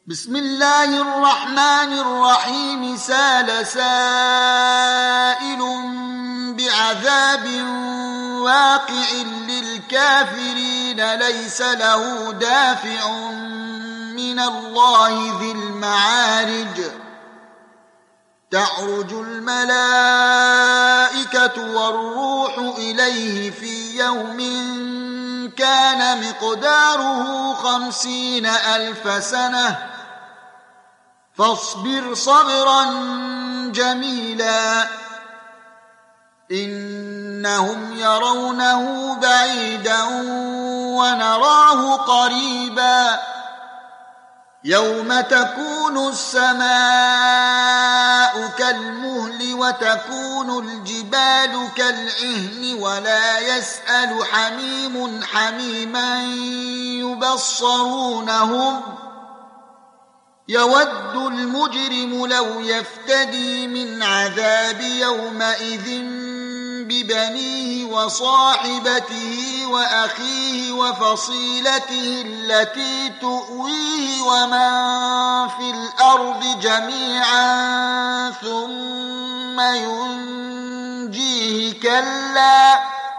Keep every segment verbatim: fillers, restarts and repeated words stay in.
بسم الله الرحمن الرحيم سال سائل بعذاب واقع للكافرين ليس له دافع من الله ذي المعارج تعرج الملائكة والروح إليه في يوم كان مقداره خمسين ألف سنة فاصبر صبرا جميلا إنهم يرونه بعيدا ونراه قريبا يوم تكون السماء كالمهل وتكون الجبال كالعهن ولا يسأل حميم حميما يبصرونهم يود المجرم لو يفتدي من عذاب يومئذ ببنيه وصاحبته وأخيه وفصيلته التي تؤويه ومن في الأرض جميعا ثم ينجيه كلا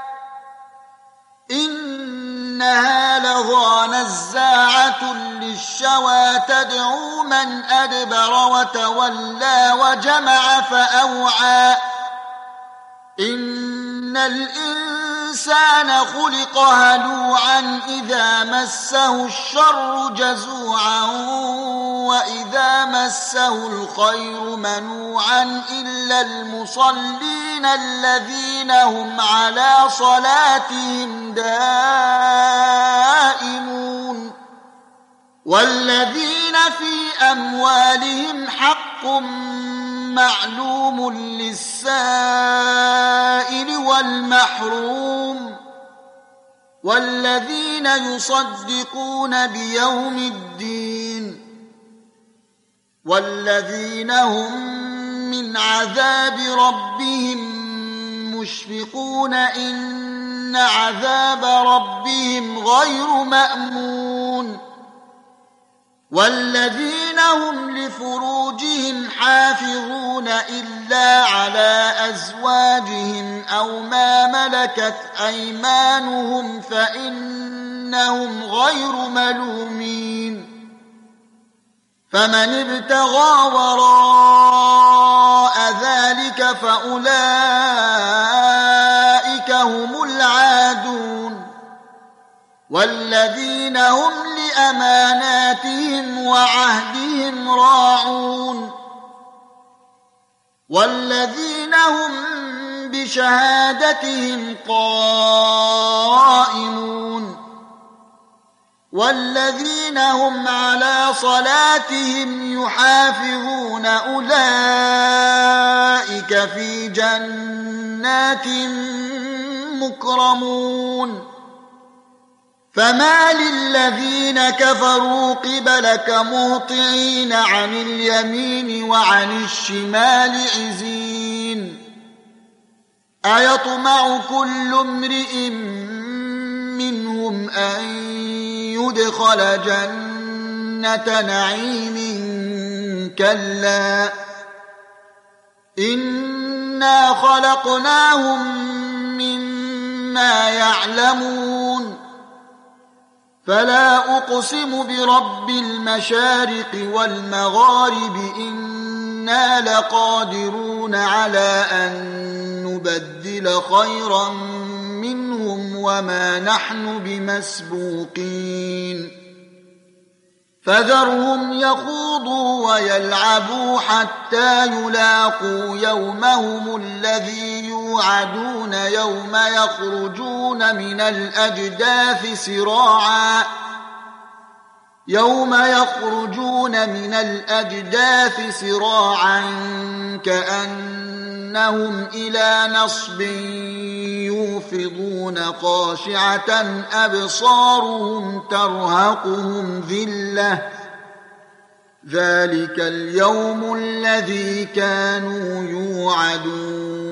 إنها لظى نزاعة للشوى تدعو من أدبر وتولى وجمع فأوعى إن الإنسان خلق هلوعا إذا مسه الشر جزوعا وإذا مسه الخير منوعا إلا المصلين الذين هم على صلاتهم دائمون والذين في أموالهم حق معلوم للسائل والمحروم والذين يصدقون بيوم الدين والذين هم من عذاب ربهم مشفقون إن عذاب ربهم غير مأمون والذين هم لفروجهم حافظون إلا على أزواجهم أو ما ملكت أيمانهم فإنهم غير ملومين فمن ابتغى وراء ذلك فأولئك هم العادون والذين هم لأماناتهم وعهدهم راعون والذين هم بشهادتهم قائمون والذين هم على صلاتهم يحافظون أولئك في جنات مكرمون فما للذين كفروا قبلك مهطعين عن اليمين وعن الشمال عزين أيطمع كل امرئ منهم أن يدخل جنة نعيم كلا إنا خلقناهم مما يعلمون فلا أقسم برب المشارق والمغارب إنا لقادرون على أن نبدل خيرا منهم وما نحن بمسبوقين فذرهم يخوضوا ويلعبوا حتى يلاقوا يومهم الذي يوعدون يوم يخرجون من الأجداث سراعا يوم يخرجون من الأجداث سراعا كأنهم إلى نصب يوفضون خاشعة أبصارهم ترهقهم ذلة ذلك اليوم الذي كانوا يوعدون